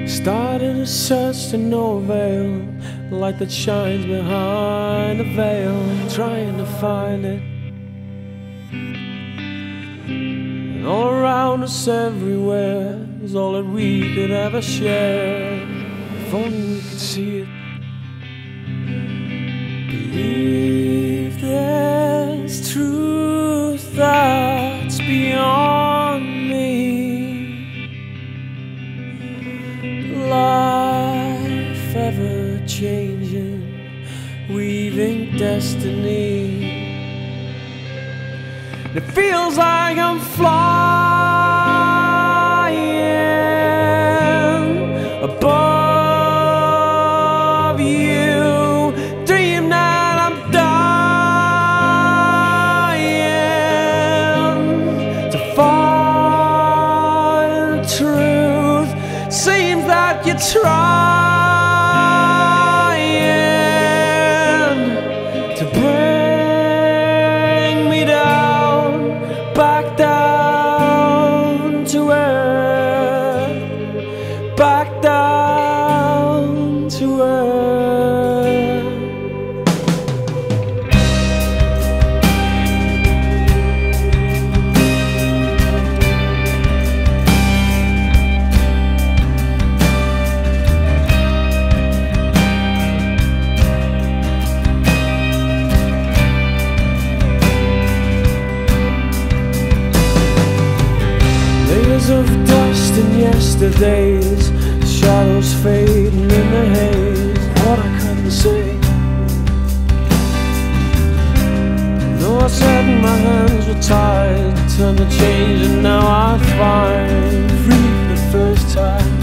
Started a search to no avail, light that shines behind the veil, trying to find it. And all around us everywhere is all that we could ever share. If only we could see it. Believe there's truth that's beyond me. Life ever changing, weaving destiny. It feels like I'm flying above you. Dream that I'm dying to find the truth. Seems that you're trying to bring me down, back down to earth, back down to earth. Of dust in yesterdays, shadows fading in the haze. What I couldn't say. Though I said my hands were tied, turned to change, and now I find free for the first time.